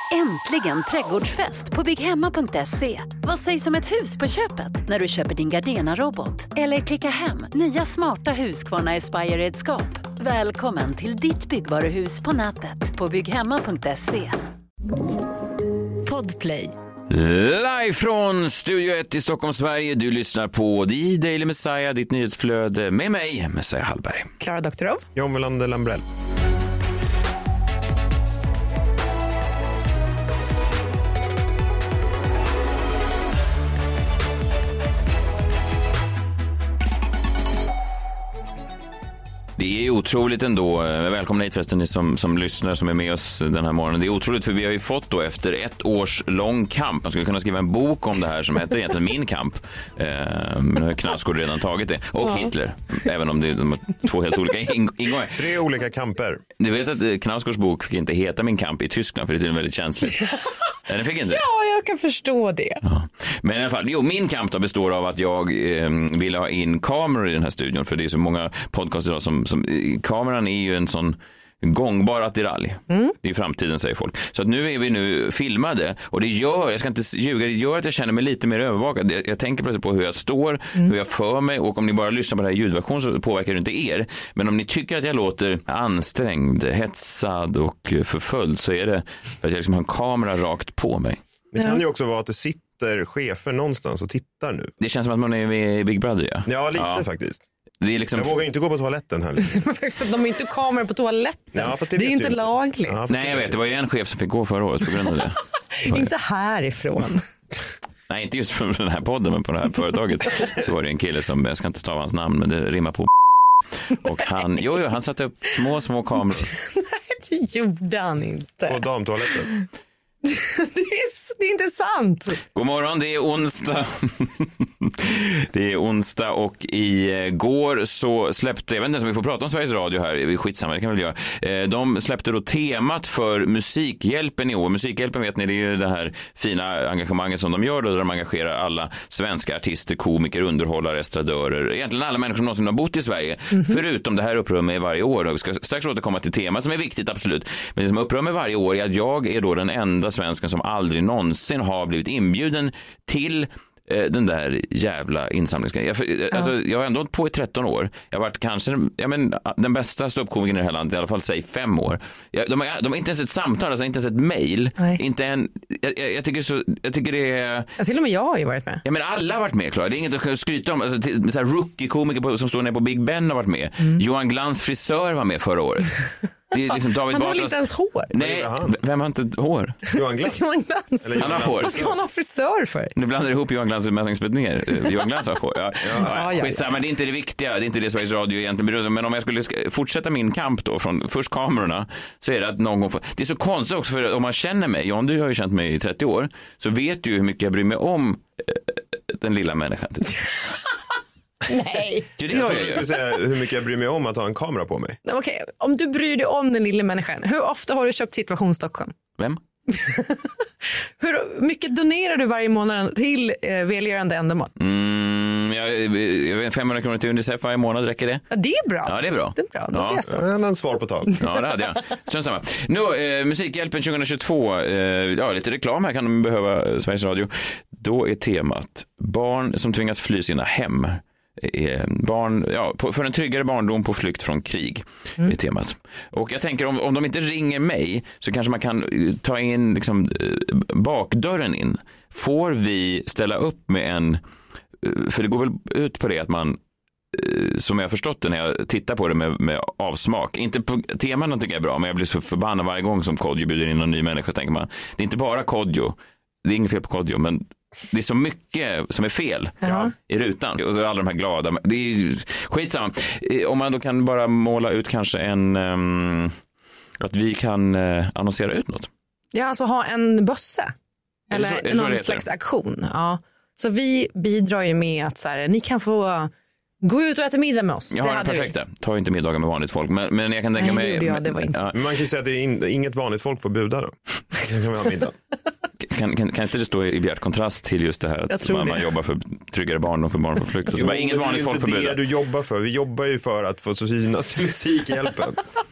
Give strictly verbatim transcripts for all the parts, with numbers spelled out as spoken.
Äntligen trädgårdsfest på bygghemma punkt se. Vad sägs om ett hus på köpet när du köper din Gardena-robot? Eller klicka hem nya smarta Husqvarna Aspire-redskap. Välkommen till ditt byggvaruhus på nätet på bygghemma punkt se. Podplay. Live från Studio ett i Stockholm, Sverige. Du lyssnar på The Daily Messiah, ditt nyhetsflöde med mig, Messiah Hallberg. Klara Doktorov. John Melander Lambrell. Det är otroligt ändå. Välkomna hit förresten ni som, som lyssnar, som är med oss den här morgonen. Det är otroligt för vi har ju fått då efter ett års lång kamp. Man skulle kunna skriva en bok om det här som heter egentligen Min kamp. Eh, men nu har Knausgård redan tagit det. Och ja. Hitler. Även om det är de två helt olika ingångar. Tre olika kamper. Du vet att Knausgårds bok fick inte heta Min kamp i Tyskland för det är väldigt känsligt. Den fick inte. Ja, jag kan förstå det. Ja. Men i alla fall, jo, min kamp då består av att jag eh, vill ha in kameror i den här studion. För det är så många podcasts idag som Som, kameran är ju en sån gångbar attiralj. Mm. Det är framtiden, säger folk. Så att nu är vi nu filmade och det gör, jag ska inte ljuga, det gör att jag känner mig lite mer övervakad. Jag, jag tänker plötsligt på hur jag står, mm. hur jag för mig, och om ni bara lyssnar på det här i ljudversion så påverkar det inte er. Men om ni tycker att jag låter ansträngd, hetsad och förföljd så är det för att jag liksom har en kamera rakt på mig. Det kan ju också vara att det sitter chefer någonstans och tittar nu. Det känns som att man är med i Big Brother, ja. Ja, lite ja. faktiskt. Det är liksom... Jag vågar inte gå på toaletten här. För de är inte kameror på toaletten. Ja, det, det är inte lagligt. Ja, Nej, jag vet. Det var ju en chef som fick gå förra året på grund av det. Inte härifrån. Nej, inte just från den här podden, men på det här företaget så var det en kille som, jag ska inte stava hans namn, men det rimmar på. Och han, jo, jo, han satte upp små, små kameror. Nej, det gjorde han inte. På damtoaletten. Det är, det är inte sant. God morgon, det är onsdag. Det är onsdag och igår så släppte, jag vet inte om vi får prata om Sveriges Radio här, skitsamma, det kan vi väl göra. De släppte då temat för Musikhjälpen i år. Musikhjälpen, vet ni, det är ju det här fina engagemanget som de gör då, där de engagerar alla svenska artister, komiker, underhållare, estradörer, egentligen alla människor som någonsin har bott i Sverige, mm-hmm. förutom det här upprör mig varje år. Och vi ska strax återkomma till temat som är viktigt, absolut. Men det som upprör mig varje år är att jag är då den enda svensken som aldrig någonsin har blivit inbjuden till eh, den där jävla insamlingsgrejen. Jag, alltså, jag har ändå hållit på i tretton år. Jag har varit kanske ja, men, den bästa ståuppkomikern i det här landet, i alla fall säg fem år. Jag, de, har, de har inte ens ett samtal, alltså inte ens ett mejl. Inte en, jag, jag, tycker så, jag tycker det är... Ja, till och med jag har ju varit med. Ja, men alla har varit med, Klara. Det är inget att skryta om. Alltså, till, så här rookie-komiker som står nere på Big Ben har varit med. Mm. Johan Glans frisör var med förra året. Det är liksom David han har Batras... inte ens hår. Nej, vem har inte hår? Johan Glans. Johan Glans. Eller han har hår. Vad ska han ha frisör för? Nu blandar ihop Johan Glans och Mätningsbett ner. Johan Glans har hår. Ja. Ja, ja, skitsamma, ja. Det är inte det viktiga. Det är inte det Sveriges Radio egentligen bryr. Men om jag skulle fortsätta min kamp då från först kamerorna så är det att någon gång får... Det är så konstigt också, för om man känner mig, John, du har ju känt mig i trettio år, så vet du hur mycket jag bryr mig om äh, den lilla människan. Nej. Det jag trodde du skulle säga hur mycket jag bryr mig om att ha en kamera på mig. Okej, okay. Om du bryr dig om den lilla människan, hur ofta har du köpt Situation Stockholm? Vem? Hur mycket donerar du varje månad till eh, välgörande ändamål? Mm, jag, jag, femhundra kronor till Unicef varje månad, räcker det? Ja, det är bra. Ja, det är bra. Det är bra. Då ja. blir jag stolt. Jag hade en svar på tal. Ja, det hade jag. Strunt samma. Nu, eh, Musikhjälpen tjugohundratjugotvå. Eh, ja, lite reklam här kan de behöva, Sveriges Radio. Då är temat barn som tvingas fly sina hem. Barn, ja, för en tryggare barndom på flykt från krig mm. är temat. Och jag tänker om, om de inte ringer mig så kanske man kan ta in liksom, bakdörren in. Får vi ställa upp med en, för det går väl ut på det att man, som jag har förstått det när jag tittar på det med, med avsmak, inte på teman tycker jag är bra, men jag blir så förbannad varje gång som Kodjo bjuder in en ny människa, tänker man. Det är inte bara Kodjo, det är inget fel på Kodjo, men det är så mycket som är fel ja. i rutan. Och så är alla de här glada. Det är ju skitsamma. Om man då kan bara måla ut kanske en... Um, att vi kan uh, annonsera ut något. Ja, alltså ha en bössa. Eller så, någon slags aktion. Ja. Så vi bidrar ju med att så här, ni kan få gå ut och äta middag med oss. Jag har det perfekta. Vi. Ta inte middagar med vanligt folk. Men, men jag kan tänka Nej, mig... Jag, det var inte. Ja. Men man kan ju säga att det är in, inget vanligt folk får buda då. Kan vi ha middag. Kan, kan, kan inte det stå i bjärt kontrast till just det här att man, man jobbar för tryggare barn och för barn på flykt och så jo, bara inget vanligt folk förbjuder. Det är inte det du jobbar för. Vi jobbar ju för att få synas i Musikhjälpen.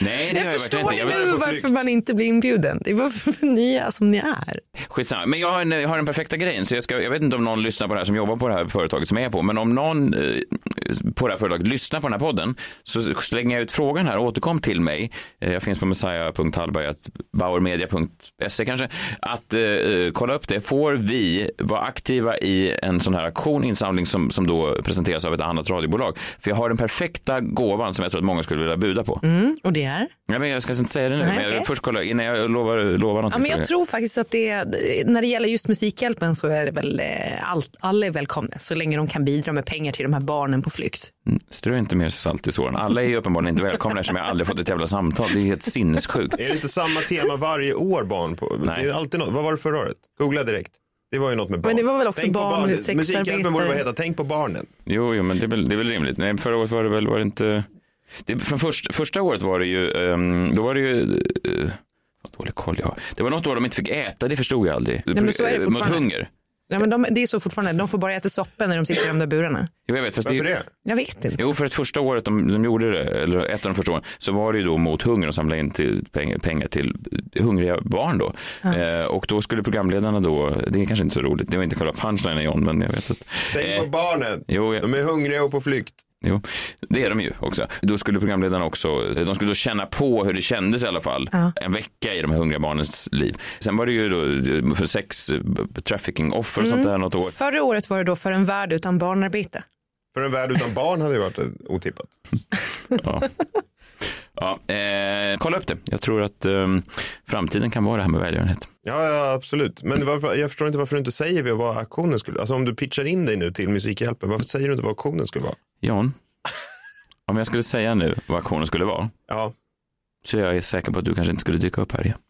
Nej, det jag har jag förstår inte. Jag nu varför man inte blir inbjuden. Det är varför ni är som ni är. Skitsamma. Men jag har, en, jag har den perfekta grejen. Så jag, ska, jag vet inte om någon lyssnar på det här som jobbar på det här företaget som jag är på. Men om någon eh, på det här företaget lyssnar på den här podden så slänger jag ut frågan här. Återkom till mig. Eh, jag finns på messiah punkt hallberg at bauermedia punkt se kanske. Att eh, kolla upp det. Får vi vara aktiva i en sån här aktion, insamling som, som då presenteras av ett annat radiobolag? För jag har den perfekta gåvan som jag tror att många skulle vilja buda på. Mm, och det är? Ja, men jag ska inte säga det nu. Nej, men jag okay. först kolla innan jag lovar, lovar något. Ja, men jag tror faktiskt att det, när det gäller just Musikhjälpen så är det väl allt, alla är välkomna så länge de kan bidra med pengar till de här barnen på flykt. Mm, strö inte mer salt i såren. Alla är ju uppenbarligen inte välkomna eftersom jag aldrig fått ett jävla samtal. Det är helt sinnessjukt. Är det inte samma tema varje år barn på? Nej. Det är alltid något. Vad var det förra året? Googla direkt. Det var ju något med barn. Men det var väl också Tänk barn, barn. sexarbetare. Musikhjälpen borde bara heta Tänk på barnen. Jo, jo men det är väl, det är väl rimligt. Nej, förra året var det väl var det inte... Det, från först, första året var det ju... Um, då var det ju... Uh, vad dålig koll jag har. Det var något år de inte fick äta, det förstod jag aldrig. Nej, men så är det Mot hunger. Ja, men de, det är så fortfarande. De får bara äta soppa när de sitter i de där burarna. Jo, jag vet, fast Varför det, det? Jag vet inte. Jo, för att första året de, de gjorde det, eller ett av de första åren, så var det ju då mot hunger och samla in till pengar, pengar till hungriga barn då. Ja. Eh, och då skulle programledarna då, det är kanske inte så roligt, det var inte själva punchlinen John, men jag vet att... Tänk eh, på barnen, jo, jag, de är hungriga och på flykt. Jo, det är de ju också. Då skulle programledarna också, de skulle då känna på hur det kändes i alla fall. Ja. En vecka i de här hungriga barnens liv. Sen var det ju då för sex trafficking offer och mm. sånt där något år. Förra året var det då för en värld utan barnarbete. För en värld utan barn hade ju varit otippat. Ja. Ja, eh, kolla upp det. Jag tror att eh, framtiden kan vara det här med välgörenhet. Ja, ja absolut. Men varför, jag förstår inte varför du inte säger vad aktionen skulle vara. Alltså om du pitchar in dig nu till Musikhjälpen, varför säger du inte vad aktionen skulle vara? John, om jag skulle säga nu vad aktionen skulle vara, ja. så är jag säker på att du kanske inte skulle dyka upp här igen.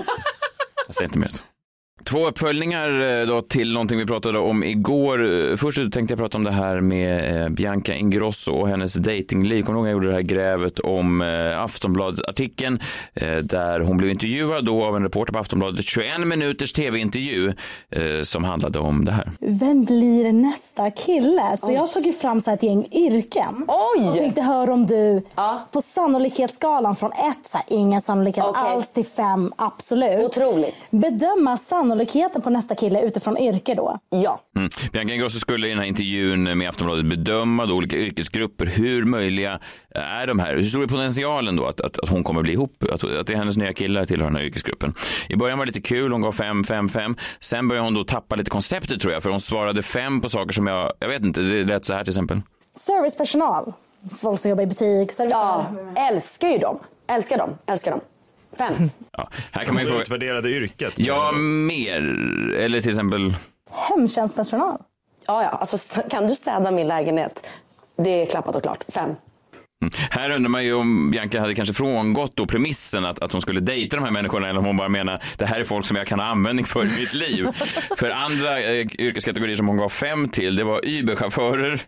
Jag säger inte mer så. Två uppföljningar då till någonting vi pratade om igår. Först tänkte jag prata om det här med Bianca Ingrosso och hennes datingliv. Kommer du ihåg jag gjorde det här grävet om Aftonbladet-artikeln där hon blev intervjuad då av en reporter på Aftonbladet. tjugoen minuters tv-intervju som handlade om det här. Vem blir nästa kille? Så Oj. jag tog ju fram så här ett gäng yrken. Oj! Och tänkte höra om du ja. på sannolikhetsskalan från ett, så här, ingen sannolikhet okay. alls till fem, absolut. Otroligt. Bedöma sannolikheten på nästa kille utifrån yrke då? Ja. Mm. Bianca Ingrosso skulle i den här intervjun med Aftonbladet bedöma då olika yrkesgrupper. Hur möjliga är de här? Hur stor är potentialen då att, att, att hon kommer bli ihop? Att, att det är hennes nya killar till den här yrkesgruppen. I början var det lite kul. Hon gav fem, fem, fem. Sen började hon då tappa lite konceptet tror jag. För hon svarade fem på saker som jag, jag vet inte, det lät så här till exempel. Servicepersonal. Folk som jobbar i butik. Ja, älskar ju dem. Älskar dem, älskar dem. Fem. Ja, här kan man ju få... Utvärderade yrket. Ja, mer. Eller till exempel... Hemtjänstpersonal. Ja, ja. Alltså, kan du städa min lägenhet? Det är klappat och klart. Fem. Mm. Här undrar man ju om Bianca hade kanske frångått då premissen att, att hon skulle dejta de här människorna eller om hon bara menar det här är folk som jag kan ha användning för i mitt liv. För andra eh, yrkeskategorier som hon gav fem till, det var Uber-chaufförer,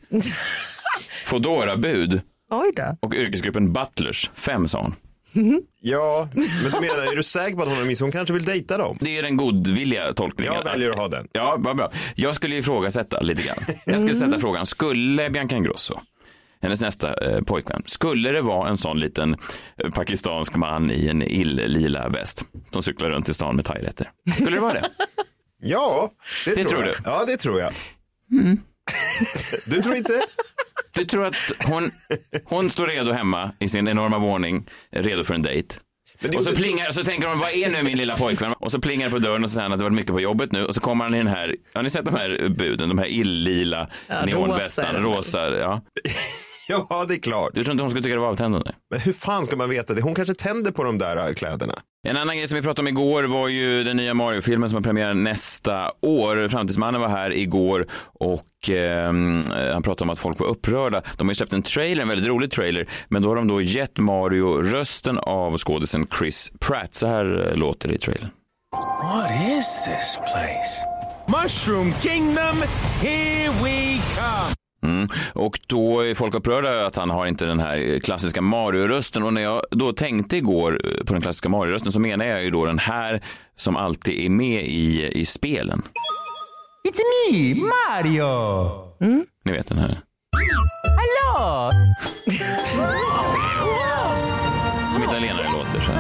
Foodora-bud och yrkesgruppen butlers. Fem sa hon. Mm. Ja, men du menar, är du säker på att hon har miss? Hon kanske vill dejta dem? Det är den godvilliga tolkningen. Jag väljer att ha den. Ja, vad bra. Jag skulle ifrågasätta lite grann. Jag skulle sätta frågan, skulle Bianca Ingrosso, hennes nästa eh, pojkvän, skulle det vara en sån liten eh, pakistansk man i en ill-lila väst som cyklar runt i stan med thairätter? Skulle det vara det? Ja, det, det tror, tror jag. du? Ja, det tror jag. Mm. Du tror inte? Du tror att hon, hon står redo hemma i sin enorma våning, redo för en dejt. Och så plingar, och så tänker hon, vad är nu min lilla pojkvän? Och så plingar det på dörren och så säger han att det var mycket på jobbet nu. Och så kommer han i den här, har ni sett de här buden, de här ill-lila ja, neonvästarna, rosa, ja. Ja, det är klart. Du tror inte hon skulle tycka det var avtändande? Men hur fan ska man veta det? Hon kanske tänder på de där kläderna. En annan grej som vi pratade om igår var ju den nya Mario-filmen som har premiär nästa år. Framtidsmannen var här igår och eh, han pratade om att folk var upprörda. De har ju släppt en trailer, en väldigt rolig trailer, men då har de då gett Mario rösten av skådisen Chris Pratt. Så här låter det i trailern. What is this place? Mushroom Kingdom, here we come! Mm. Och då är folk upprörda att han har inte den här klassiska Mario-rösten. Och när jag då tänkte igår på den klassiska Mario-rösten så menar jag ju då den här som alltid är med i, i spelen. It's me, Mario! Mm. Ni vet den här. Hallå! som italienare låter. Så.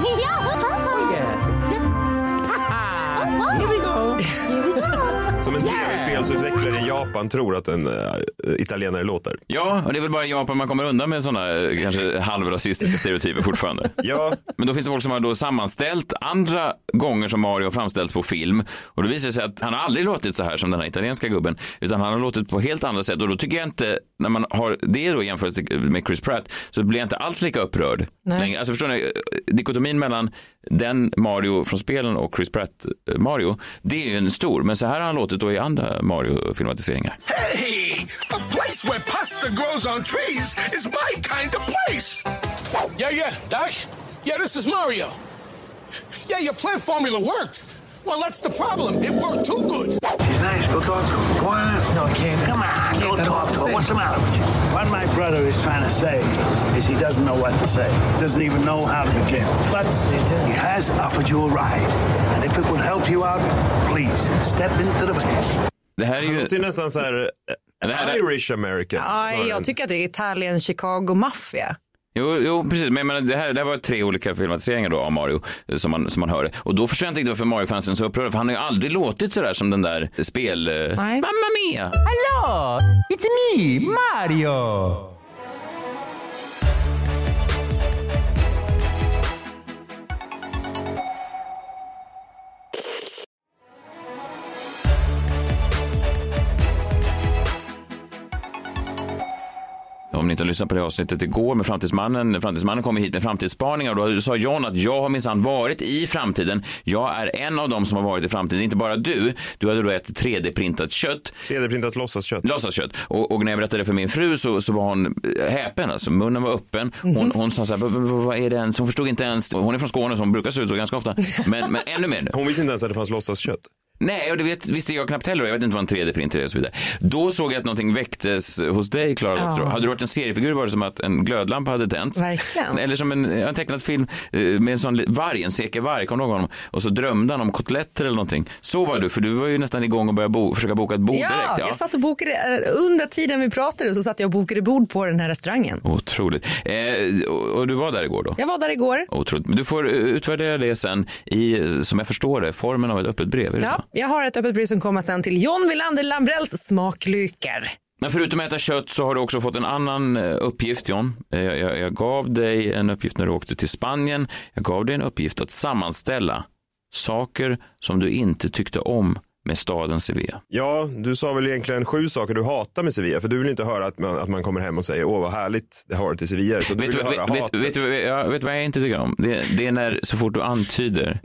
Here we go. Som en tv-spelsutvecklare i Japan tror att en uh, italienare låter. Ja, och det är väl bara i Japan man kommer undan med sådana kanske halvrasistiska stereotyper fortfarande. Ja. Men då finns det folk som har då sammanställt andra gånger som Mario framställts på film. Och då visar det sig att han har aldrig låtit så här som den här italienska gubben. Utan han har låtit på helt andra sätt. Och då tycker jag inte, när man har det då jämfört med Chris Pratt, så blir jag inte alls lika upprörd. Längre. Alltså förstår ni, dikotomin mellan den Mario från spelen och Chris Pratt Mario, det är ju en stor. Men så här har han låtit då i andra Mario-filmatiseringar. Hey! A place where pasta grows on trees is my kind of place! Yeah, yeah, Doc? Yeah, this is Mario. Yeah, your plant formula worked. Well, that's the problem. It worked too good. He's nice. Go talk to him. Go on. No, I can't. Come on. Go talk to him. What's the matter with you? What my brother is trying to say is he doesn't know what to say. He doesn't even know how to begin. But he has offered you a ride. And if it would help you out, please step into the van. Det här är ju... Det är nästan så här uh, Irish American. Ja, jag tycker att det är Italien, Chicago, Mafia. Jo, jo, precis. Men, men det, här, det här var tre olika filmatiseringar då av Mario som man, som man hörde. Och då förstår jag inte varför Mario-fansen så upprörda. För han har ju aldrig låtit sådär som den där spel... Nej. Mamma mia! Hello, it's me, Mario! Om ni inte har lyssnat på det avsnittet igår med Framtidsmannen. Framtidsmannen kommer hit med framtidsspaningar och då sa John att jag har minsann varit i framtiden. Jag är en av dem som har varit i framtiden, inte bara du. Du hade då ett tre D-printat kött. tre D-printat låtsaskött. Låtsaskött. Och, och när jag berättade för min fru så, så var hon häpen, alltså munnen var öppen. Hon, hon sa så här, vad är det ens? Hon förstod inte ens. Hon är från Skåne som brukar se ut så ganska ofta. Men, men ännu mer. Hon visste inte ens att det fanns låtsaskött. Nej, och det vet, visste jag knappt heller. Jag vet inte vad en tre D-printer är och så vidare. Då såg jag att någonting väcktes hos dig, Clara. Ja. Hade du varit en seriefigur var det som att en glödlampa hade tänts. Verkligen. Eller som en, en tecknad film med en sån varg, en säker varg, kom någon honom. Och så drömde han om kotletter eller någonting. Så var du, för du var ju nästan igång och började bo, försöka boka ett bord ja, direkt. Ja, jag satt och bokade, under tiden vi pratade så satt jag och bokade bord på den här restaurangen. Otroligt. Eh, och, och du var där igår då? Jag var där igår. Otroligt. Men du får utvärdera det sen i, som jag förstår det, formen av ett öppet brev. Ja, jag har ett öppet brev som kommer sen till John Wilander Lambrells smaklykar. Men förutom att äta kött så har du också fått en annan uppgift, John. Jag, jag, jag gav dig en uppgift när du åkte till Spanien. Jag gav dig en uppgift att sammanställa saker som du inte tyckte om med staden Sevilla. Ja, du sa väl egentligen sju saker du hatar med Sevilla. För du vill inte höra att man, att man kommer hem och säger åh vad härligt det har varit i Sevilla. Så du vet, vill vet, höra vet, vet, vet, ja, vet vad jag inte tycker om? Det, det är när så fort du antyder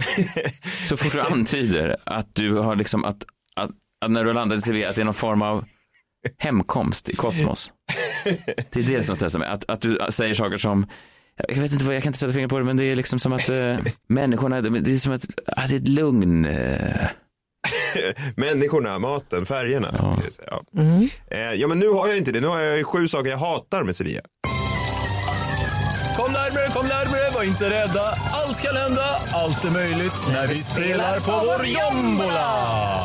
så fort du antyder att du har liksom att, att, att när du har landat i Sevilla att det är någon form av hemkomst i kosmos. Det är det som stressar mig. Att, att du säger saker som jag vet inte vad, jag kan inte sätta fingret på det, men det är liksom som att äh, människorna, det är som att, att det är ett lugn. Äh. Människorna, maten, färgerna. Ja. Ja. Mm. Eh, ja, men nu har jag inte det. Nu har jag sju saker jag hatar med Sevilla. Kom närmare, kom närmare, var inte rädda. Allt kan hända, allt är möjligt när vi spelar på vår jombola.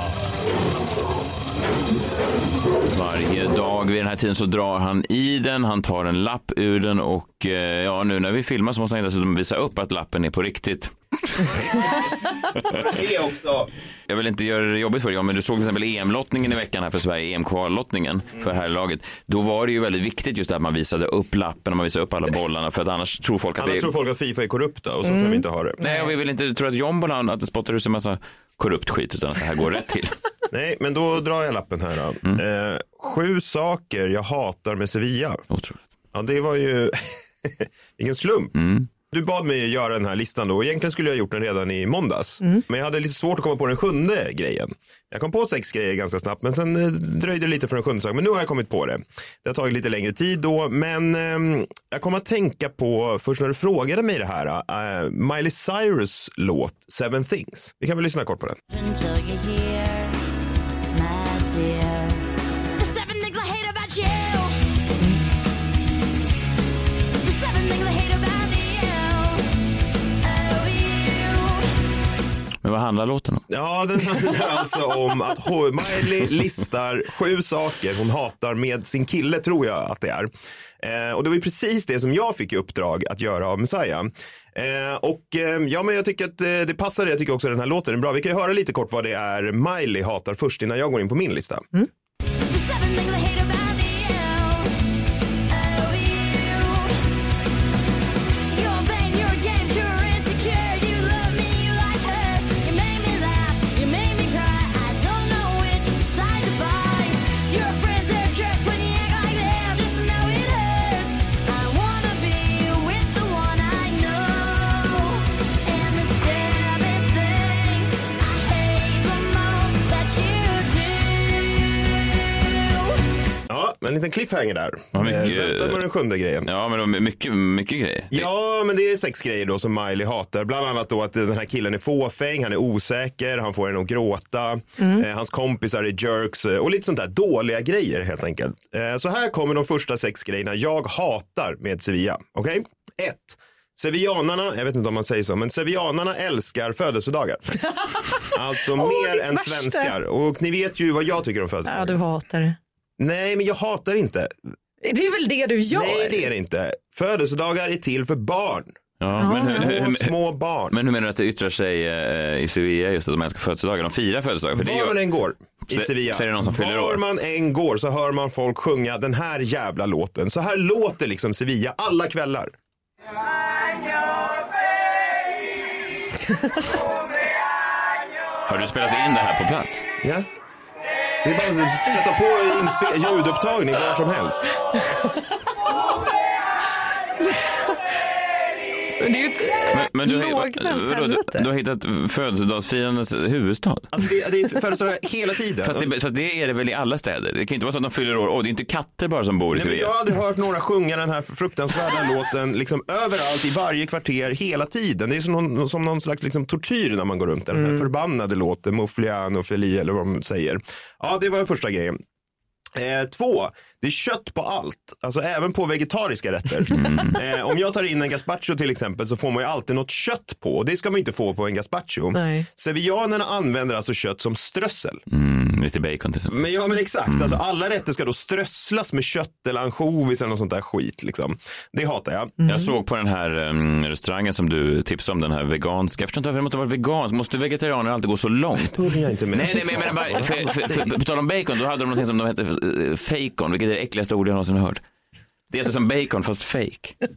Varje dag vid den här tiden så drar han i den, han tar en lapp ur den och eh, ja, nu när vi filmar så måste han dessutom visa upp att lappen är på riktigt. Det också. Jag vill inte göra det jobbigt för dig, men du såg till exempel E M-lottningen i veckan här för Sverige, E M-kvallottningen för här laget. Då var det ju väldigt viktigt just att man visade upp lappen och man visade upp alla bollarna, för att annars tror folk att annars det är... tror folk att FIFA är korrupta och så mm. kan vi inte ha det. Nej, och vi vill inte tro att jombolan, att det spottar ut sig en massa korrupt skit, utan att det här går rätt till. Nej, men då drar jag lappen här då. Mm. Eh, sju saker jag hatar med Sevilla. Otroligt. Ja, det var ju ingen slump. Mm. Du bad mig göra den här listan då. Egentligen skulle jag ha gjort den redan i måndags. Mm. Men jag hade lite svårt att komma på den sjunde grejen. Jag kom på sex grejer ganska snabbt, men sen eh, dröjde det lite för den sjunde sak. Men nu har jag kommit på det. Det har tagit lite längre tid då. Men eh, jag kommer att tänka på, först när du frågade mig det här, eh, Miley Cyrus låt Seven Things. Vi kan väl lyssna kort på den. Men vad handlar låten om? Ja, den handlar alltså om att Miley listar sju saker hon hatar med sin kille, tror jag att det är. Eh, och det var ju precis det som jag fick i uppdrag att göra av Messiah. Eh, och eh, ja, men jag tycker att eh, det passar. Jag tycker också att den här låten är bra. Vi kan ju höra lite kort vad det är Miley hatar först innan jag går in på min lista. Mm. En liten cliffhanger där. Ja, mycket, det var den sjunde grejen. Ja, men mycket, mycket grejer. Ja, men det är sex grejer då som Miley hatar. Bland annat då att den här killen är fåfäng, han är osäker, han får en att gråta. Mm. Eh, hans kompisar är jerks och lite sånt där dåliga grejer helt enkelt. Eh, så här kommer de första sex grejerna jag hatar med Sevilla. Okej? Okay? Ett. Sevillanarna, jag vet inte om man säger så, men sevillanarna älskar födelsedagar. Alltså oh, mer än värsta. Svenskar. Och ni vet ju vad jag tycker om födelsedagar. Ja, du hatar det. Nej, men jag hatar inte. Det är väl det du gör? Nej, det är det inte. Födelsedagar är till för barn. Ja, men hur, hur, hur, små barn. Men hur menar du att det yttrar sig uh, i Sevilla just att de älskar födelsedagar? De firar födelsedagar. För var det är ju... man än går i Sevilla, säger det någon som fyller var år. man än går så hör man folk sjunga den här jävla låten. Så här låter liksom Sevilla alla kvällar. Har du spelat in det här på plats? Ja. Det är bara att sätta på inspe- ljudupptagning var som helst. Men det är ju ett men, men du, lågmält helvete. Du, du har hittat födelsedagsfirandes huvudstad. Alltså det, det är födelsedagar hela tiden. Fast det, fast det är det väl i alla städer. Det kan inte vara så att de fyller år. Åh, det är inte katter bara som bor i Sevilla. Jag har aldrig hört några sjunga den här fruktansvärda låten liksom överallt, i varje kvarter, hela tiden. Det är som någon, som någon slags liksom tortyr när man går runt där. Den här mm. förbannade låten, Muffliano, Feli eller vad de säger. Ja, det var första grejen. Eh, två, det är kött på allt, alltså även på vegetariska rätter. Mm. Eh, om jag tar in en gazpacho till exempel så får man ju alltid något kött på, och det ska man inte få på en gazpacho. Nej. Sevillanerna använder alltså kött som strössel. Mm, lite bacon till exempel. Men ja, men exakt, mm. alltså alla rätter ska då strösslas med kött eller ansjovis eller något sånt där skit liksom. Det hatar jag. Mm. Jag såg på den här um, restaurangen som du tipsade om, den här veganska. Jag förstår inte varför det måste vara vegansk. Måste vegetarianer alltid gå så långt? Jag inte med. Nej, nej, men jag menar bara, för, för, för, för, på tal om bacon, då hade de någonting som de hette uh, fejkon, vilket är det äckligaste ordet jag någonsin har hört. Det är alltså som bacon fast fake.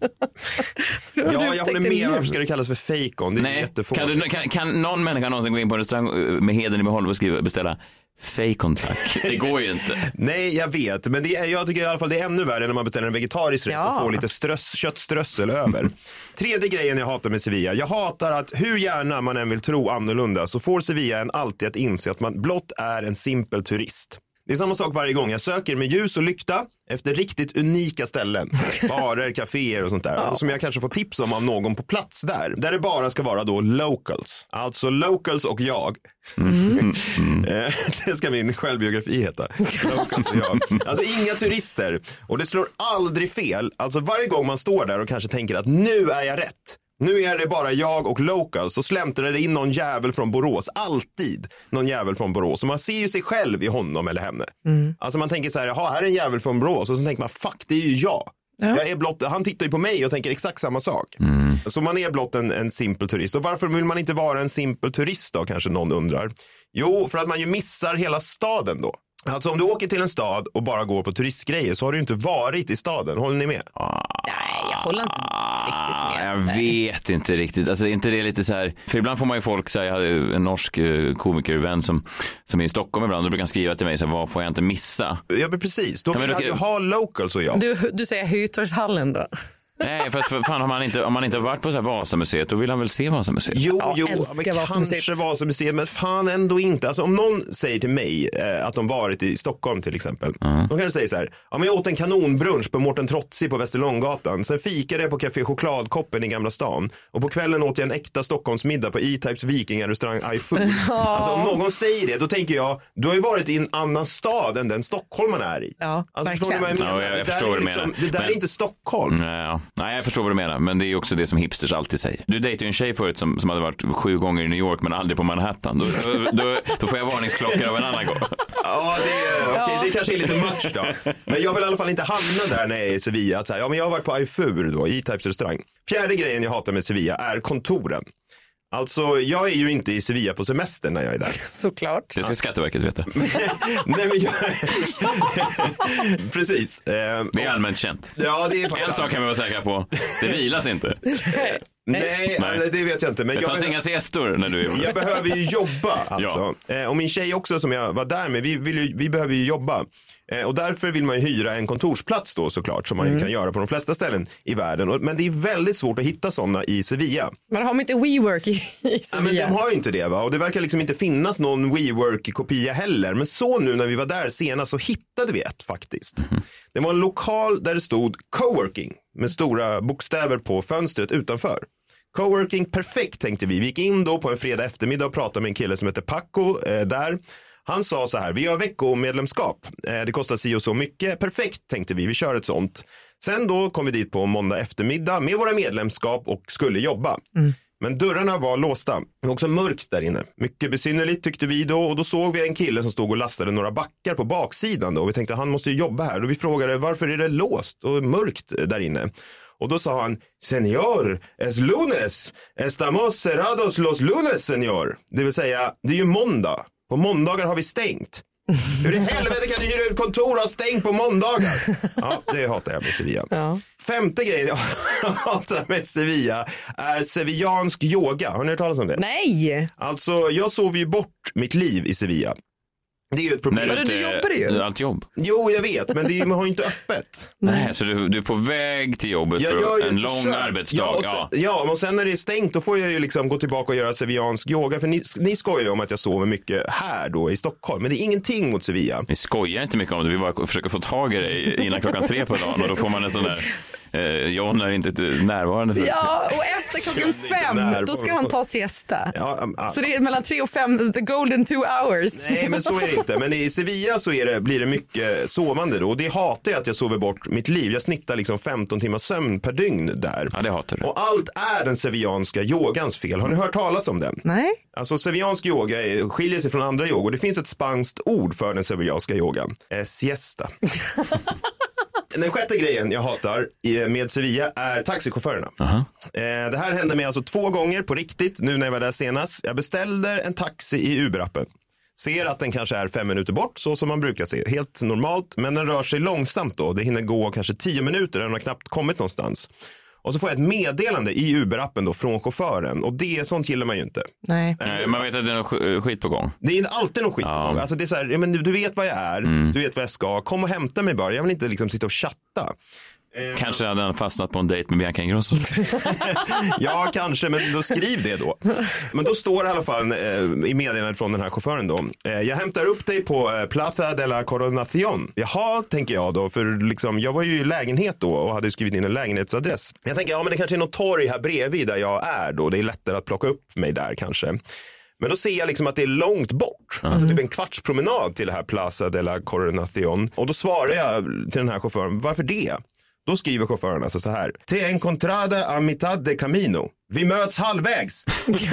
Ja, jag håller med. Varför ska det kallas för fejkon? Det är jättefånigt. Kan, du, kan, kan någon människa någonsin gå in på en restaurang med heden i behåll och skriva, beställa fejkon tack? Det går ju inte. Nej, jag vet. Men det är, jag tycker i alla fall det är ännu värre när man beställer en vegetarisk rätt ja. och får lite ströss, köttströssel över. Tredje grejen jag hatar med Sevilla. Jag hatar att hur gärna man än vill tro annorlunda så får Sevilla en alltid att inse att man blott är en simpel turist. Det är samma sak varje gång. Jag söker med ljus och lykta efter riktigt unika ställen. Barer, kaféer och sånt där. Ja. Alltså som jag kanske får tips om av någon på plats där. Där det bara ska vara då locals. Alltså locals och jag. Mm. Mm. Det ska min självbiografi heta. Locals och jag. Alltså inga turister. Och det slår aldrig fel. Alltså varje gång man står där och kanske tänker att nu är jag rätt. Nu är det bara jag och local, så släntrar det in någon jävel från Borås. Alltid någon jävel från Borås. Så man ser ju sig själv i honom eller henne. Mm. Alltså man tänker så här, jaha, här är en jävel från Borås. Och så tänker man, fuck, det är ju jag. Ja. Jag är blott, han tittar ju på mig och tänker exakt samma sak. Mm. Så man är blott en, en simpel turist. Och varför vill man inte vara en simpel turist då, kanske någon undrar. Jo, för att man ju missar hela staden då. Alltså om du åker till en stad och bara går på turistgrejer så har du inte varit i staden. Håller ni med? Nej, jag håller inte riktigt med. Jag vet inte riktigt. Alltså inte det är lite så här, för ibland får man ju folk säga, jag hade en norsk komikervän som, som är i Stockholm ibland och brukar skriva till mig så här, vad får jag inte missa? Ja, men precis. Då vill jag ju ha locals och jag. Du, du säger Hytorshallen då? Nej, för, för fan, om man inte, om man inte har varit på så här Vasamuseet, då vill han väl se Vasamuseet? Jo, ja, jo, men kanske Vasamuseet, men fan ändå inte. Alltså om någon säger till mig eh, att de varit i Stockholm till exempel, mm. de kanske säger så här, ja men jag åt en kanonbrunch på Mårten Trotsi på Västerlånggatan, sen fikade jag på Café Chokladkoppen i Gamla stan, och på kvällen åt jag en äkta Stockholmsmiddag på E-Types vikingarestaurang iFood. Alltså om någon säger det, då tänker jag, du har ju varit i en annan stad än den Stockholm man är i. Ja, alltså, förstår ni vad jag menar? Ja, jag, jag det, förstår där är vad du liksom, menar. det där men... är inte Stockholm. Ja. Nej, jag förstår vad du menar, men det är också det som hipsters alltid säger. Du dejtade ju en tjej förut som, som hade varit sju gånger i New York men aldrig på Manhattan. Då, då, då, då får jag varningsklockor av en annan gång. Ja, det, är, okay, det kanske är lite match då. Men jag vill i alla fall inte hamna där när jag är i Sevilla. Att så här, ja, men jag har varit på Aifur då, E-Types restaurang. Fjärde grejen jag hatar med Sevilla är kontoren. Alltså, jag är ju inte i Sevilla på semester när jag är där. Såklart. Det ska Skatteverket veta. Nej, men jag... Precis. Det är allmänt känt. Ja, det är faktiskt... En sak kan vi vara säkra på. Det vilas inte. Nej, Nej, det vet jag inte. Men det tas jag inga siestor när du är Jag behöver ju jobba alltså. Ja. Och min tjej också som jag var där med, vi, vill ju, vi behöver ju jobba. Och därför vill man ju hyra en kontorsplats då såklart, som man mm. kan göra på de flesta ställen i världen. Men det är väldigt svårt att hitta sådana i Sevilla. Men har de inte WeWork i, i Sevilla? Ja, men de har ju inte det, va? Och det verkar liksom inte finnas någon WeWork-kopia heller. Men så nu när vi var där senast så hittade vi ett faktiskt. Mm. Det var en lokal där det stod coworking med stora bokstäver på fönstret utanför. Coworking, perfekt tänkte vi. Vi gick in då på en fredag eftermiddag och pratade med en kille som heter Paco eh, där. Han sa så här, vi har veckomedlemskap. Eh, det kostar si och så mycket. Perfekt tänkte vi, vi kör ett sånt. Sen då kom vi dit på måndag eftermiddag med våra medlemskap och skulle jobba. Mm. Men dörrarna var låsta. Det var också mörkt där inne. Mycket besynnerligt tyckte vi då. Och då såg vi en kille som stod och lastade några backar på baksidan då. Och vi tänkte, han måste ju jobba här. Och vi frågade, varför är det låst och mörkt där inne? Och då sa han, señor, es lunes, estamos cerrados los lunes, señor. Det vill säga, det är ju måndag. På måndagar har vi stängt. Hur i helvete kan du hyra ut kontor och ha stängt på måndagar? Ja, det hatar jag med Sevilla. Ja. Femte grejen jag hatar med Sevilla är sevillansk yoga. Har ni hört talas om det? Nej! Alltså, jag sov ju bort mitt liv i Sevilla. Det är ju ett problem. Nej, du jobbar ju. Allt jobb. Jo, jag vet, men det är, man har ju inte öppet. Nej, så du, du är på väg till jobbet jag för en lång försök. arbetsdag. Ja, och sen, ja. ja, och sen när det är stängt då får jag ju liksom gå tillbaka och göra sevillansk yoga. För ni, ni skojar ju om att jag sover mycket här då i Stockholm. Men det är ingenting mot Sevilla. Vi skojar inte mycket om det. Vi bara försöker få tag i dig innan klockan tre på dagen. Och då får man en sån där... Eh, John är inte närvarande. För... Ja, och efter klockan fem då ska han ta siesta. Ja, um, uh, så det är mellan tre och fem, the golden two hours. Nej, men så är det inte. Men i Sevilla så är det, blir det mycket sovande då. Och det hatar jag att jag sover bort mitt liv. Jag snittar liksom femton timmar sömn per dygn där. Ja, det hatar du. Och allt är den sevillanska yogans fel. Har ni hört talas om den? Nej. Alltså sevillansk yoga skiljer sig från andra yoga. Det finns ett spanskt ord för den sevillanska yogan. Eh, siesta. Den sjätte grejen jag hatar med Sevilla är taxichaufförerna. Uh-huh. Det här hände mig alltså två gånger på riktigt nu när jag var där senast. Jag beställde en taxi i Uber-appen. Ser att den kanske är fem minuter bort, så som man brukar se. Helt normalt, men den rör sig långsamt då. Det hinner gå kanske tio minuter, den har knappt kommit någonstans. Och så får jag ett meddelande i Uber-appen då från chauffören. Och det, sånt gillar man ju inte. Nej. Nej, man vet att det är något skit på gång. Det är alltid något skit ja. på gång. Alltså det är så här, ja, men du vet vad jag är. Mm. Du vet vad jag ska. Kom och hämta mig bara. Jag vill inte liksom sitta och chatta. Kanske hade han fastnat på en dejt med Bianca Ingrosso. Ja, kanske, men då skriv det då. Men då står det i alla fall eh, i meddelandet från den här chauffören då. Eh, jag hämtar upp dig på eh, Plaza de la Coronación. Jaha, tänker jag då, för liksom, jag var ju i lägenhet då och hade skrivit in en lägenhetsadress. Jag tänker, ja men det kanske är något torg här bredvid där jag är då. Det är lättare att plocka upp mig där kanske. Men då ser jag liksom att det är långt bort. Mm. Alltså typ en kvarts promenad till det här Plaza de la Coronación. Och då svarar jag till den här chauffören, varför det? Då skriver chauffören alltså så här. Te encontrada a mitad de camino. Vi möts halvvägs.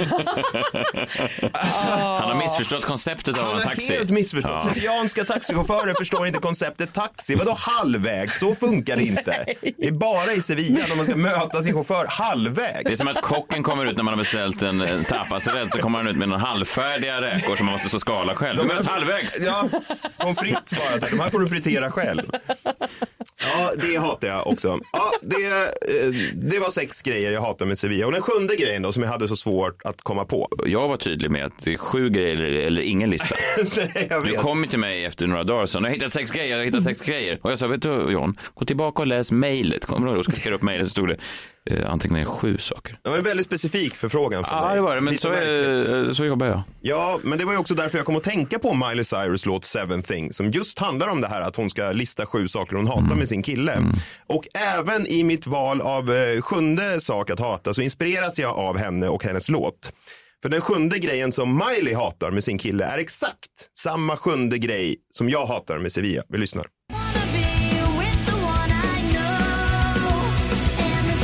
Han har missförstått konceptet av en taxi. Han har helt missförstått. Ja. Sevilljanska taxichaufförer förstår inte konceptet taxi. Vadå halvvägs? Så funkar det inte. Det är bara i Sevilla när man ska möta sin chaufför halvvägs. Det är som att kocken kommer ut när man har beställt en, en tapasrätt, så kommer han ut med någon halvfärdiga räkor som man måste så skala själv. De möts halvvägs. Ja, pommes frites bara. Så här. De här får du fritera själv. Ja, det hatar jag också. Ja, det, det var sex grejer jag hatar med Sevilla. Och den sjunde grejen då som jag hade så svårt att komma på. Jag var tydlig med att det är sju grejer eller ingen lista. Nej, jag vet. Du kom till mig efter några dagar så jag har hittat sex grejer, jag har hittat sex grejer. Och jag sa, vet du John, gå tillbaka och läs mejlet. Kommer du ihåg, ska skriva upp mejlet, så stod det eh, anteckna sju saker. Det var en väldigt specifik förfrågan för ja, mig. Ja, det var det, men så, är, så jobbar jag. Ja, men det var ju också därför jag kom att tänka på Miley Cyrus låt Seven Things, som just handlar om det här att hon ska lista sju saker hon hatar mm. med sin kille. Mm. Och även i mitt val av eh, sjunde sak att hata så inspireras jag av henne och hennes låt. För den sjunde grejen som Miley hatar med sin kille är exakt samma sjunde grej som jag hatar med Sevilla. Vi lyssnar.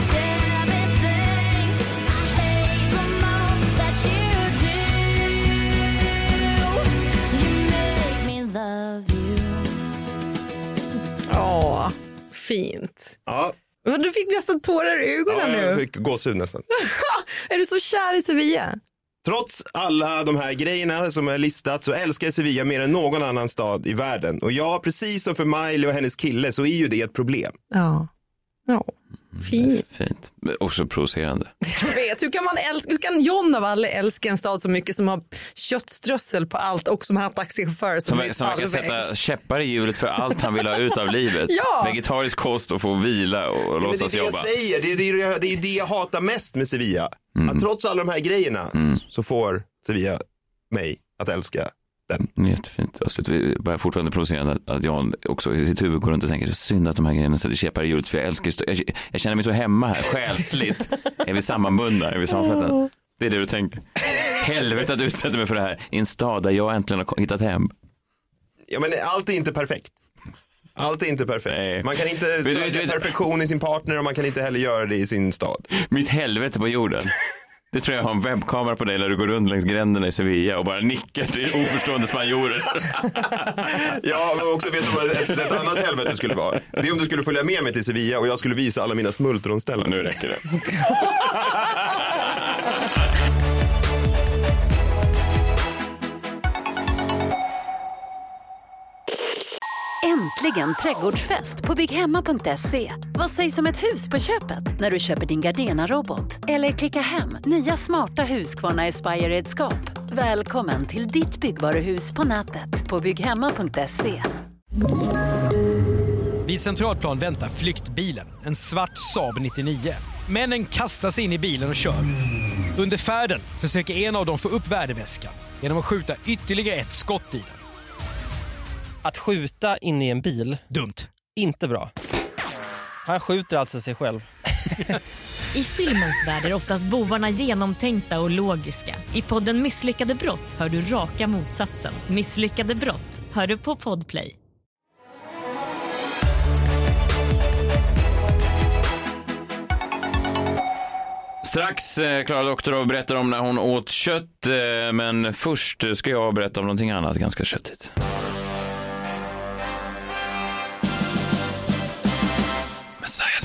fint. Ja. Du fick nästan tårar i ögonen ja, nu. jag fick gåshud nästan. Är du så kär i Sevilla? Trots alla de här grejerna som jag listat så älskar jag Sevilla mer än någon annan stad i världen. Och ja, precis som för Miley och hennes kille så är ju det ett problem. Ja, ja. Fint. Mm, fint. Också provocerande. Jag vet, hur kan, man älska, hur kan John av alla älska en stad så mycket som har köttströssel på allt och som har taxichaufför som, som, som kan sätta käppar i hjulet för allt han vill ha ut av livet. Ja. Vegetarisk kost och få vila och, och låtsas jobba. Det är det jag säger, det är det, det är det jag hatar mest med Sevilla. Mm. Att trots alla de här grejerna mm. så får Sevilla mig att älska den. Jättefint. Vi börjar fortfarande provocerande att jag också i sitt huvud går runt och tänker det är synd att de här grejerna sätter käppar i hjulet för jag älskar jag, jag känner mig så hemma här, själsligt. Är vi sammanbundna? Är vi sammanflätade? Det är det du tänker. Helvete att utsätta mig för det här i en stad där jag äntligen har hittat hem. Ja, men allt är inte perfekt. Allt är inte perfekt. Nej. Man kan inte söka perfektion i sin partner och man kan inte heller göra det i sin stad. Mitt helvete på jorden. Det tror jag har en webbkamera på dig när du går runt längs gränderna i Sevilla och bara nickar till oförstående spanjorer. Ja, men också vet du vad ett, ett annat helvete skulle vara? Det är om du skulle följa med mig till Sevilla och jag skulle visa alla mina smultronställen. Nu räcker det. Äntligen trädgårdsfest på bygghemma punkt se. Vad sägs om ett hus på köpet när du köper din Gardena-robot? Eller klicka hem nya smarta Husqvarna Aspire-redskap. Välkommen till ditt byggvaruhus på nätet på bygghemma punkt se. Vid Centralplan väntar flyktbilen, en svart Saab nittionio. Männen kastar sig in i bilen och kör. Under färden försöker en av dem få upp värdeväskan genom att skjuta ytterligare ett skott i den. Att skjuta in i en bil, dumt. Inte bra. Han skjuter alltså sig själv. I filmens värld är oftast bovarna genomtänkta och logiska. I podden Misslyckade brott hör du raka motsatsen. Misslyckade brott hör du på Podplay. Strax eh, Klara Doktorov berättar om när hon åt kött, eh, men först ska jag berätta om någonting annat ganska köttigt. Messias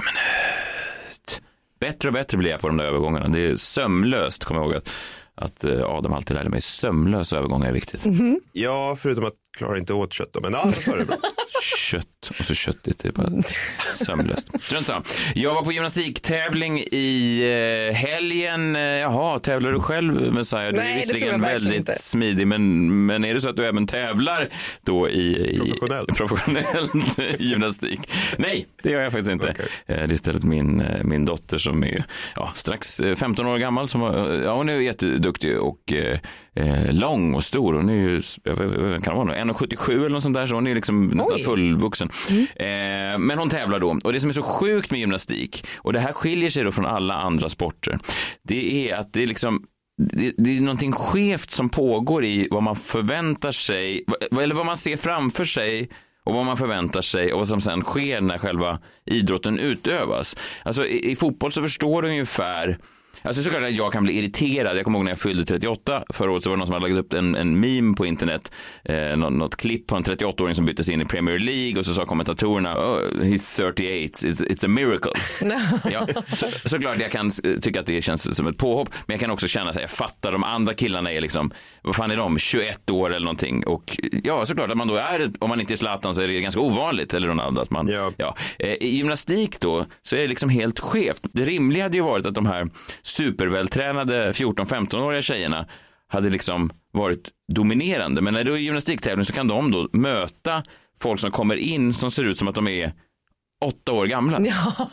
minut. Bättre och bättre blir jag på de där övergångarna. Det är sömlöst, kommer jag ihåg att, att Adam alltid lärde mig. Sömlösa övergångar är viktigt. Mm-hmm. Ja, förutom att Klara inte åt kött då. Men ja, så är det bra. Kött och så köttigt, det är bara sömlöst. Strunt samma. Jag var på gymnastiktävling i eh, helgen. Jaha, tävlar du själv, Messiah? Du är visserligen väldigt inte. smidig, men, men är det så att du även tävlar då i, i professionellt professionell gymnastik? Nej, det gör jag faktiskt inte. Okay. Det är istället min, min dotter som är ja, strax femton år gammal. Som har, ja, hon är jätteduktig och eh, lång och stor. Hon är ju, kan vara en komma sjuttiosju eller något sånt där, så hon är liksom nästan Oj. fullvuxen. Mm. Eh, men hon tävlar då. Och det som är så sjukt med gymnastik, och det här skiljer sig då från alla andra sporter, det är att det är liksom det, det är någonting skevt som pågår i vad man förväntar sig, eller vad man ser framför sig och vad man förväntar sig och vad som sen sker när själva idrotten utövas. Alltså i, i fotboll så förstår du ungefär. Alltså såklart att jag kan bli irriterad. Jag kommer ihåg när jag fyllde trettioåtta förra året, så var det någon som hade lagt upp en, en meme på internet, eh, något, något klipp på en trettioåttaåring som byttes in i Premier League, och så sa kommentatorerna oh, he's thirty-eight, it's, it's a miracle. No. Ja, så, såklart jag kan tycka att det känns som ett påhopp, men jag kan också känna att jag fattar, de andra killarna är liksom, vad fan är de, tjugoett år eller någonting, och ja, såklart att man då är, om man inte är Zlatan så är det ganska ovanligt, eller Ronaldo, att man, ja. Ja. Eh, i gymnastik då så är det liksom helt skevt. Det rimliga hade ju varit att de här supervältränade fjorton-femton-åriga tjejerna hade liksom varit dominerande. Men när det är gymnastiktävling så kan de då möta folk som kommer in som ser ut som att de är åtta år gamla. Ja.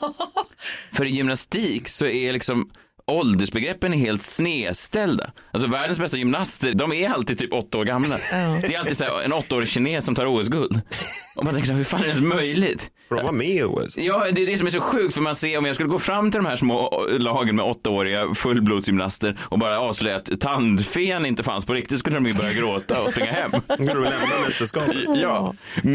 För i gymnastik så är liksom åldersbegreppen är helt snedställda. Alltså världens bästa gymnaster, de är alltid typ åtta år gamla. Oh. Det är alltid så här, en åttaårig kines som tar O S-guld. Och man tänker så här, hur fan är det möjligt? För de var med i O S. Ja, det är det som är så sjukt, för man ser, om jag skulle gå fram till de här små lagen med åttaåriga fullblodsgymnaster och bara avslöja att tandfen inte fanns på riktigt, skulle de ju börja gråta och springa hem. Skulle de lämna mästerskapet? Ja,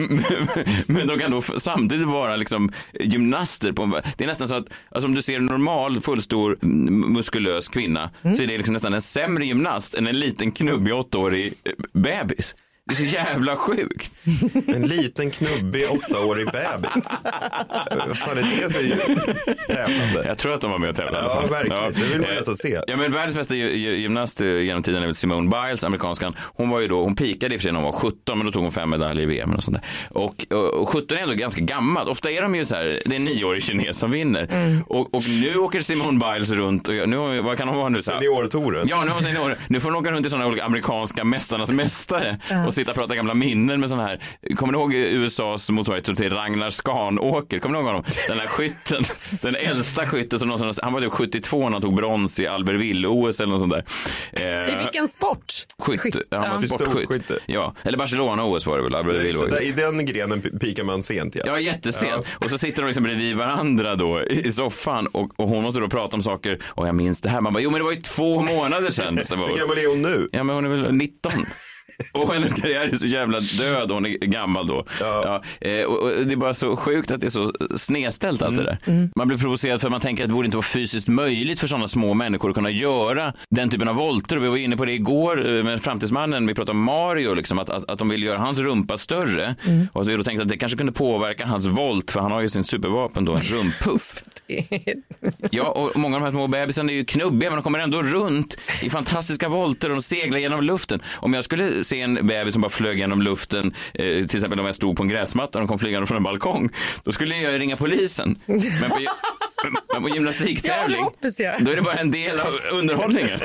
men de kan då samtidigt vara liksom gymnaster på, det är nästan så att, alltså om du ser en normal, fullstor, muskulös kvinna, mm. så är det liksom nästan en sämre gymnast än en liten knubbig åttaårig bebis. Det är så jävla sjukt. En liten knubbig åttaårig bebis. Vad fan är det för tävlande? Jag tror att de var med och tävlade. Ja, verkligen. Ja. Det vill man nästan se. Ja, men världens bästa gymnast genom tiden är väl Simone Biles, amerikanskan. Hon var ju då, hon pikade i och för sig när hon var sjutton, men då tog hon fem medaljer i V M och sånt där. Och, och, och sjutton är ändå ganska gammalt. Ofta är de ju så här, det är en nioårig kines som vinner. Mm. Och, och nu åker Simone Biles runt och nu, vad kan hon vara nu? Seniortouren. Ja, nu har hon senior. Nu får hon åka runt i sådana olika amerikanska mästarnas mästare uh-huh. och sitta och prata gamla minnen med sådana här. Kommer du ihåg U S A:s motsvarighet till Ragnar Skanåker? Kommer du ihåg honom? Den här skytten, den äldsta skytten som någon, han var ju sjuttiotvå när han tog brons i Albertville-O S eller något sånt där. Eh, I vilken sport? Skytt. Skytt. Ja, han var sportskytt. Ja, eller Barcelona-O S var det väl, Albertville. I den grenen pikar man sent. Ja, ja jättesent. Ja. Och så sitter de liksom bredvid varandra då i soffan och, och hon måste då prata om saker. Och jag minns det här. Man bara, jo men det var ju två månader sedan. Hur gammal är hon nu? Ja, men hon är väl nitton. Och hennes karriär är så jävla död och hon är gammal då. Ja. Ja, och, och det är bara så sjukt att det är så snedställt allt mm. det där. Mm. Man blir provocerad för att man tänker att det borde inte vara fysiskt möjligt för sådana små människor att kunna göra den typen av volter. Och vi var inne på det igår med Framtidsmannen, vi pratade om Mario, liksom, att, att, att de vill göra hans rumpa större. Mm. Och att vi då tänkte att det kanske kunde påverka hans volt, för han har ju sin supervapen då, en rumppuff. Ja, och många av de här små bebisarna är ju knubbiga, men de kommer ändå runt i fantastiska volter och de seglar genom luften. Om jag skulle se en bebis som bara flög genom luften, eh, till exempel om jag stod på en gräsmatta och de kom flygande från en balkong, då skulle jag ringa polisen. Men på, men på gymnastiktävling, ja, då är det bara en del av underhållningen.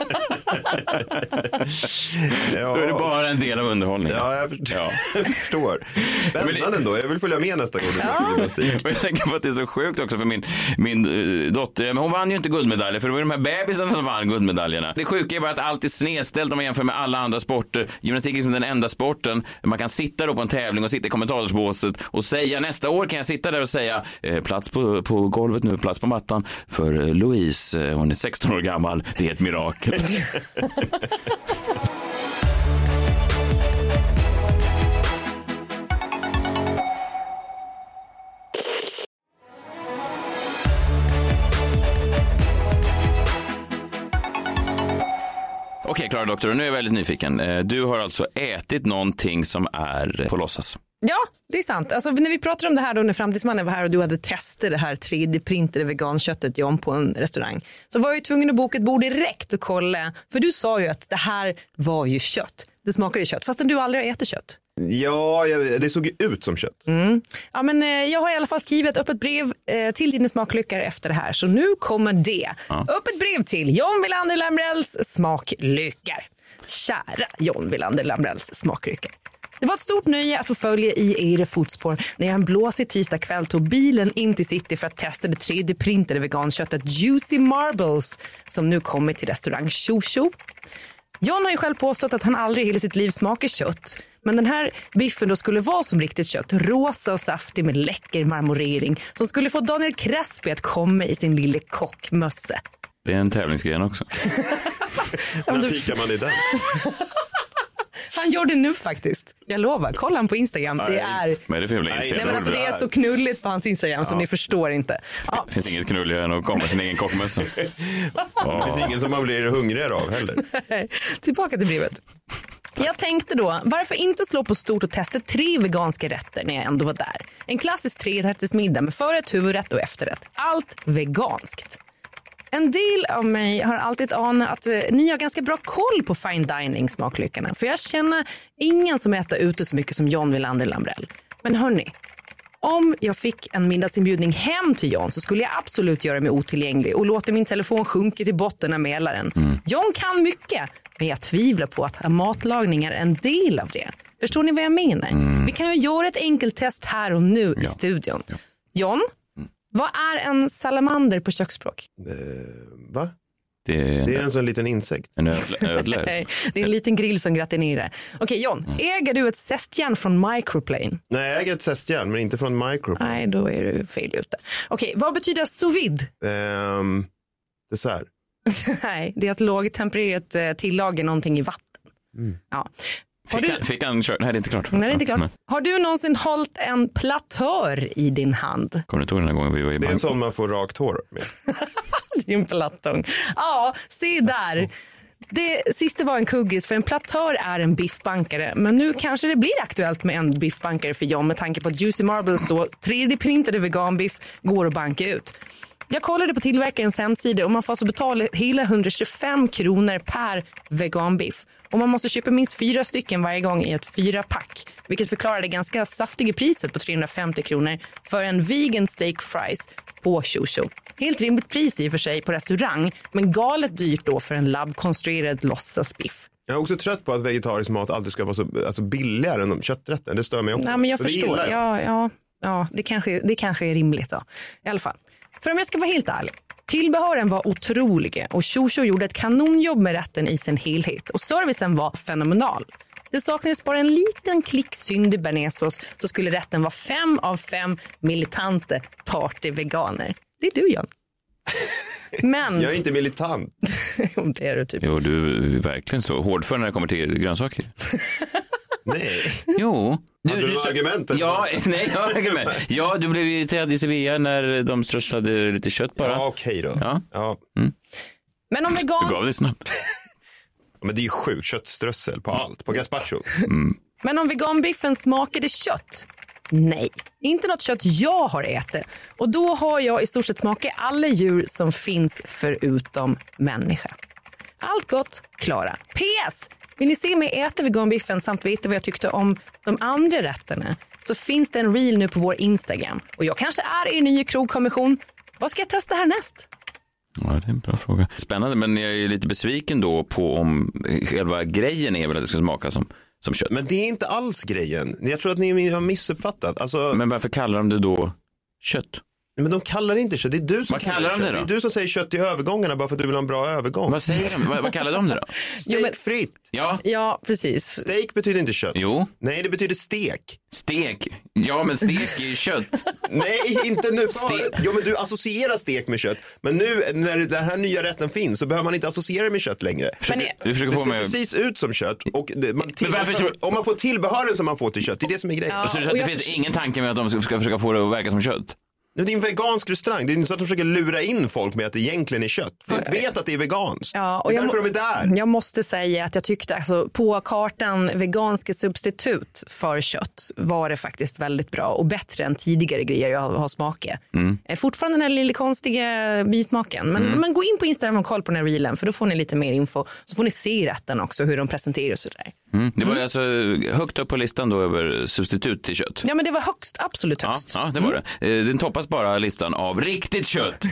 Ja. Då är det bara en del av underhållningen. Ja, jag förstår. Ja. Jag förstår. Spännande ändå, jag vill följa med nästa gång. Ja. Jag tänker på att det är så sjukt också för min, min uh, dotter, men hon vann ju inte guldmedaljer, för det var de här bebisarna som vann guldmedaljerna. Det sjuka är bara att allt är snedställt om man jämför med alla andra sporter. Gymnastik är som den enda sporten man kan sitta då på en tävling och sitta i kommentatorsbåset och säga, nästa år kan jag sitta där och säga eh, plats på, på golvet nu, plats på mattan för eh, Louise, eh, hon är sexton år gammal, det är ett mirakel. Okej, Klara Doktor, nu är jag väldigt nyfiken. Du har alltså ätit någonting som är på låtsas. Ja, det är sant. Alltså, när vi pratade om det här då när Framtidsmannen var här och du hade testat det här tre D-printade veganköttet, John, på en restaurang, så var jag ju tvungen att boka ett bord direkt och kolla. För du sa ju att det här var ju kött. Det smakar ju kött, fastän du aldrig har ätit kött. Ja, det såg ut som kött. Mm. Ja, men eh, jag har i alla fall skrivit ett öppet brev eh, till dina smaklyckor efter det här. Så nu kommer det. Ja. Öppet brev till John Wilander Lambrells smaklyckor. Kära John Wilander Lambrells smaklyckor. Det var ett stort nöje att få följa i era fotspår när jag en blåsig tisdag kväll tog bilen in till city för att testa det tre D-printade veganköttet Juicy Marbles som nu kommer till restaurang Tjo Tjo. John har ju själv påstått att han aldrig i hela sitt liv smakar kött. Men den här biffen då skulle vara som riktigt kött. Rosa och saftig med läcker marmorering. Som skulle få Daniel Crespi att komma i sin lille kockmössa. Det är en tävlingsgren också. När pikar man i den? Han gör det nu faktiskt. Jag lovar, kolla han på Instagram. Nej. Det är... Men det, är Nej, men alltså, det är så knulligt på hans Instagram ja. Som ni förstår inte. Ja. Det finns inget knulligare än att komma sin egen kockmössa. Oh. Det finns ingen som man blir hungrigare av heller. Tillbaka till brevet. Jag tänkte då, varför inte slå på stort och testa tre veganska rätter när jag ändå var där? En klassisk trerättersmiddag med förrätt, huvudrätt och efterrätt. Allt veganskt. En del av mig har alltid anat att eh, ni har ganska bra koll på fine dining smaklyckorna. För jag känner ingen som äter ute så mycket som John Wilander Lambrell. Men hörni, om jag fick en middagsinbjudning hem till John så skulle jag absolut göra mig otillgänglig och låta min telefon sjunka till botten av mälaren. Mm. John kan mycket, men jag tvivlar på att matlagning är en del av det. Förstår ni vad jag menar? Mm. Vi kan ju göra ett enkelt test här och nu ja. I studion. Ja. John? Vad är en salamander på köksspråk? Uh, va? Det är, det är en sån liten insekt. En ödla. Nej, det är en liten grill som gratinerar. Okej, John, mm. äger du ett zestjärn från Microplane? Nej, jag äger ett zestjärn, men inte från Microplane. Nej, då är du fel ute. Okej, vad betyder sous vide? Um, dessert. Nej, det är att lågtempererat tillaga någonting i vatten. Mm. Ja. Fick, du... han, fick han kört? Nej, det är inte klart. Nej, det är inte klart. Nej. Har du någonsin hållit en platör i din hand? Kommer du ihåg den här gången vi var i Det är en sån man får rakt hår med. Det är en platång. Ja, se där. Det sista var en kuggis, för en platör är en biffbankare. Men nu kanske det blir aktuellt med en biffbankare för John med tanke på att Juicy Marbles då tre D-printade veganbiff går att banka ut. Jag kollade på tillverkarens hemsida och man får alltså betala hela hundratjugofem kronor per veganbiff. Och man måste köpa minst fyra stycken varje gång i ett fyra pack. Vilket förklarar det ganska saftiga priset på trehundrafemtio kronor för en vegan steak fries på Shushu. Helt rimligt pris i och för sig på restaurang, men galet dyrt då för en labbkonstruerad låtsasbiff. Jag är också trött på att vegetarisk mat alltid ska vara så alltså billigare än kötträtten. Det stör mig också. Nej, men jag och förstår. Jag. Ja, ja, ja, det, kanske, det kanske är rimligt då. I alla fall. För om jag ska vara helt ärlig. Tillbehören var otroliga och Shushu gjorde ett kanonjobb med rätten i sin helhet. Och servicen var fenomenal. Det saknades bara en liten klick syndig bearnaisesås så skulle rätten vara fem av fem militante partyveganer. Det är du, Jan. Men... Jag är inte militant. Det är du typ. Jo, du är verkligen så. Hårdför när det kommer till grönsaker. Nej. Jo. Du, Hade du, du argument? Ja, nej, jag har argument. Ja, du blev irriterad i Sevilla när de strösslade lite kött bara. Ja, okej då. Ja. Ja. Mm. Men om vegan... Du gav det snabbt. Men det är ju sjukt köttströssel på allt. På gazpacho. Mm. Men om veganbiffen smakade kött? Nej, inte något kött jag har ätit. Och då har jag i stort sett smakat alla djur som finns förutom människa. Allt gott, Klara. P S. Vill ni se mig äta veganbiffen samt veta vad jag tyckte om de andra rätterna, så finns det en reel nu på vår Instagram. Och jag kanske är er nya krogkommission. Vad ska jag testa härnäst? Ja, det är en bra fråga. Spännande, men jag är lite besviken då på om själva grejen är väl att det ska smaka som, som kött. Men det är inte alls grejen. Jag tror att ni har missuppfattat. Alltså... Men varför kallar de det då kött? Men de kallar det inte kött. Det är du som vad kallar de det då? Det är du som säger kött i övergångarna bara för att du vill ha en bra övergång. Vad säger de? vad, vad kallar de det då? Stekfritt. Ja. Ja, precis. Steak betyder inte kött. Jo. Nej, det betyder stek. Stek? Ja, men stek är ju kött. Nej, inte nu. För... Jo, men du associerar stek med kött. Men nu när den här nya rätten finns så behöver man inte associera det med kött längre. Men det, du försöker det få ser mig... precis ut som kött. Och det, man till... varför tror... Om man får tillbehören som man får till kött, det är det som är grejen. Ja, så det, det finns för... ingen tanke med att de ska försöka få det att verka som kött? Det är en vegansk restaurang. Det är inte så att de försöker lura in folk med att det egentligen är kött. Folk vet att det är veganskt. Ja, och det är därför jag, de är där. Jag måste säga att jag tyckte alltså, på kartan veganska substitut för kött var det faktiskt väldigt bra och bättre än tidigare grejer jag har smakat. Mm. Fortfarande den här lilla konstiga bismaken. Men, mm. men gå in på Instagram och kolla på den här reelen, för då får ni lite mer info. Så får ni se rätten också, hur de presenterar sig där. Mm. Det var mm. alltså högt upp på listan då över substitut till kött. Ja, men det var högst, absolut högst. Ja, ja det var mm. det. Den toppas bara listan av riktigt kött.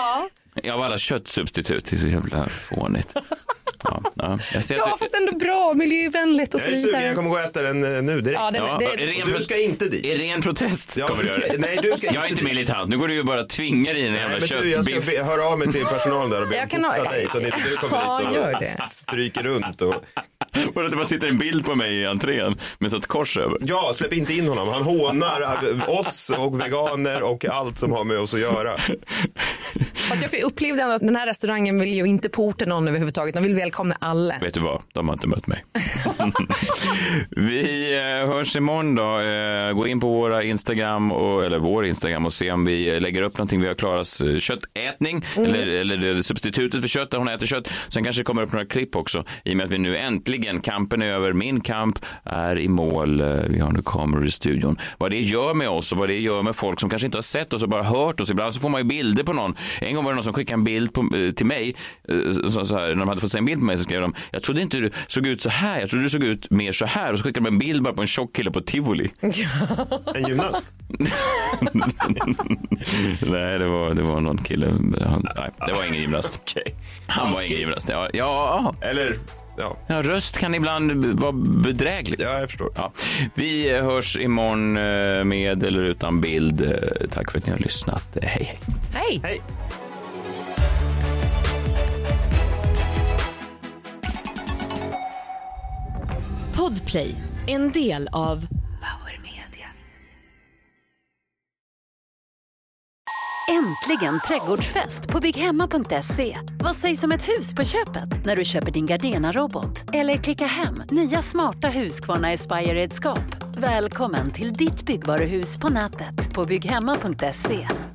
Ja, av alla köttsubstitut. Det är så jävla fånigt. Ja, ja. Jag ser ja att fast ändå bra, miljövänligt och så vidare. Jag är sugen, jag kommer gå och äta den nu direkt. Ja, den, ja, det, det, du ska inte dit. I ren protest ja, kommer du göra det. Nej, du ska jag är inte militant. Nu går du ju bara tvinga i en jävla köttbiff. Jag ska höra av mig till personalen där och be jag kan ha... ha... dig så att inte du kommer ja, dit och gör det. stryker runt. Och... och att det bara sitter en bild på mig i entrén med så ett kors över. Ja, släpp inte in honom. Han hånar oss och veganer och allt som har med oss att göra. Fast jag upplevde att den här restaurangen vill ju inte porta någon överhuvudtaget. De vill välkomna alla. Vet du vad? De har inte mött mig. Vi hörs imorgon då. Gå in på våra Instagram och, eller vår Instagram och se om vi lägger upp någonting. Vi har Klaras köttätning mm. eller, eller substitutet för kött där hon äter kött. Sen kanske det kommer upp några klipp också i och med att vi nu äntligen, kampen är över, min kamp är i mål. Vi har nu kameror i studion. Vad det gör med oss och vad det gör med folk som kanske inte har sett oss och bara hört oss. Ibland så får man ju bilder på någon. En gång var det någon som skickade en bild på, till mig så, så här, när de hade fått se en bild på mig så skrev de, jag trodde inte du såg ut så här, jag trodde du såg ut mer så här, och så skickade de en bild bara på en tjock kille på Tivoli. En gymnast? Nej, det var, det var någon kille. Han, nej, det var ingen gymnast. Okay. Han var ingen gymnast. Ja, ja. Eller... Ja. Ja, röst kan ibland vara bedrägligt. Ja, jag förstår. Ja. Vi hörs imorgon med eller utan bild. Tack för att ni har lyssnat. Hej, hej. Hej. Hej. Podplay, en del av Power Media. Äntligen trädgårdsfest på bygghemma punkt se. Vad sägs om ett hus på köpet när du köper din Gardena-robot? Eller klicka hem nya smarta Husqvarna Aspire-redskap. Välkommen till ditt byggvaruhus på nätet på bygghemma punkt se.